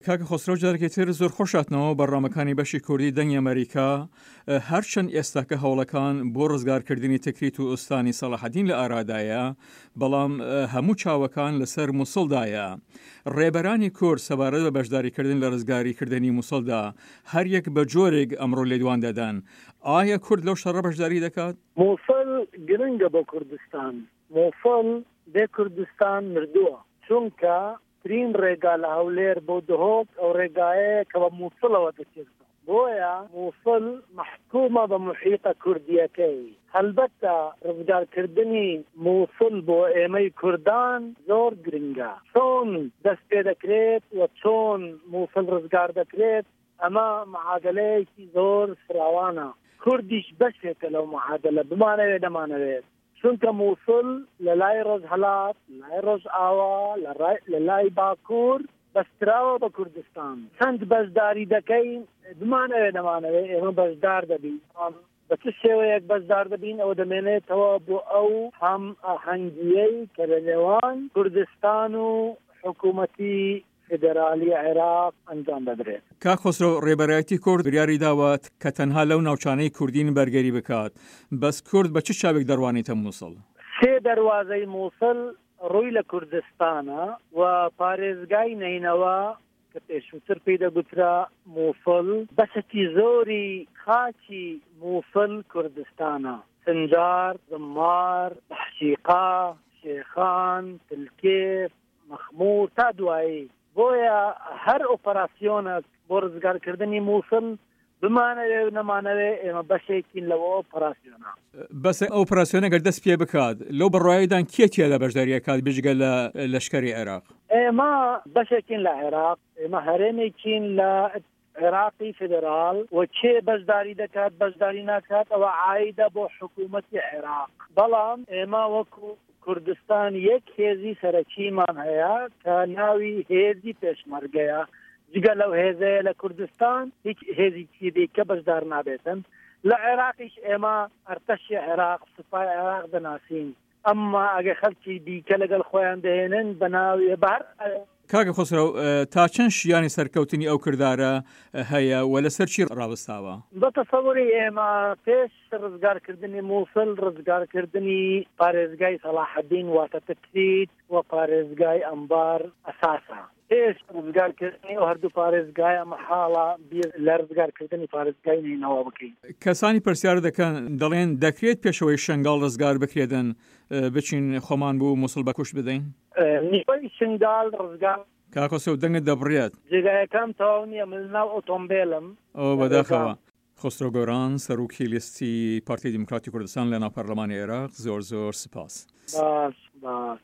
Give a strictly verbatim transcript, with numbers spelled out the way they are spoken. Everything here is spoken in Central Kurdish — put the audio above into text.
کاکە خۆسرە جارێکی تر زۆر خۆشاتنەوە بەڕامەکانی بەشی کوردی دەنگی ئەمریکا هەرچەند ئێستاکە هەوڵەکان بۆ ڕزگارکردنی تکریت و ئوستانی سەلاحەدین لە ئارادایە، بەڵام هەموو چاوەکان لەسەر مووسڵدایە. ڕێبەرانی کورد سەبارەت بە بەشداریکردن لە ڕزگاریکردنی مووسڵدا هەر یەک بە جۆرێک ئەمڕۆ لێدوان دەدەن. ئایا کورد لەو شەڕە بەشداری دەکات؟ مووسڵ گرنگە بۆ کوردستان. مووسڵ بێ کوردستان مردووە، چونکە ترین ڕێگا لە هەولێر بۆ دهۆک ئەو ڕێگایەیە کە بە مووسڵەوە دەچێتەوە. بۆیە مووسڵ محکومە بە محیطە کوردیەکەی. هەلبەتە ڕزگارکردنی مووسڵ بۆ ئێمەی کوردان زۆر گرنگە. چۆن دەست پێ دەکرێت و چۆن مووسڵ ڕزگار دەکرێت، ئەمە معادلەیەکی زۆر فراوانە. کوردیش بەشێکە لەو معادلە، بمانەوێت نەمانەوێت. چونکە مووسڵ لە لای ڕۆژهەڵات، لە لای ڕۆژئاوا، لە لای باکوور بەستراوە بە کوردستان. چەند بەشداری دەکەین، بمانەوێت نەمانەوێت ئێمە بەشدار دەبین. بە چ شێوەیەک بەشدار دەبین ئەوە دەمێنێتەوە بۆ ئەو هەم ئاهەنگیەی کە لە نێوان کوردستان و حکوومەتی فدرالی عێراق ئەنجام دەدرێت. کاک خۆسرۆ، ڕێبەرایەتی کورد بریاری داوات کە تەنها لەو ناوچانەی کوردین بەرگەری بکات. بەس کورد بە چ چاوێک دەڕوانێتە مووسڵ؟ سێ دەروازەی مووسڵ ڕووی لە کوردستانە و پارێزگای نینەوە کە پێشووتر پێی دەگوترا مووسڵ، بەشێکی زۆری خاکی مووسڵ کوردستانە. سنجار، زمار، بەحشیقا، شێخان، تلکێف، مەخموور تا دوایی. بۆیە هەر ئۆپەراسیۆنێک بۆ ڕزگارکردنی مووسڵ بمانەوێ نەمانەوێ ئێمە بەشێکین لەوە ئۆپەراسیۆنە. بەس ئۆپەراسیۆنە گەر دەست پێ بکات، لەو بەڕواییدان کێ تێدا بەشداریەکات بژگە لە لەشکەری عێراق؟ ئێمە بەشێکین لە عێراق، ئێمە هەرێمێکین لە عێراقی فدرال، و کێ بەشداری دەکات بەشداری ناکات ئەوە عایدە بۆ حکوومەتی عێراق. بەڵام ئێمە وەکو کوردستان یەک هێزی سەرەکیمان هەیە کە ناوی هێزی پێشمەرگەیە. جگە لەو هێزەیە لە کوردستان هیچ هێزی دیکە بەشدار نابێتن. لە عێراقیش ئێمە ئەرتەشی عێراق، سوپای عێراق دەناسین، ئەمما ئەگە خەڵکی دیکە لەگەڵ خۆیان دەهێنن بە ناوی بەر. کاکە خۆسرە، تا چەند شیانی سەرکەوتنی ئەو کردارە هەیە و لەسەر چی ڕاوەستاوە؟ بە تەسەووری ئێمە پێش ڕزگارکردنی مووسڵ، ڕزگارکردنی پارێزگای سەلاحەدین واتە تکریت و پارێزگای ئەمبار ئەساسە. پێش ڕزگارکردنی ئەو هەردوو پارێزگایە مەحاڵە بیر لە ڕزگارکردنی پارێزگای نینەوە بکەین. کەسانی پرسیار دەکەن دەڵێن دەکرێت پێشەوەی شنگال ڕزگار بکرێدن بچین خۆمان بوو مووسڵ بەکوش بدەین؟ نیوەی شنگال ڕزگار کاکۆسە دەنگت دەبڕێت. جێگایەکەم تەواو نییە، من ناو ئۆتۆمبیلم. ئەو بەداخەوە. خۆسرۆ گۆران، سەرۆکی لیستی پارتی دیموکراتی کوردستان لە ناو پەرلەمانی عێراق، زۆر زۆر سپاس. باش باش.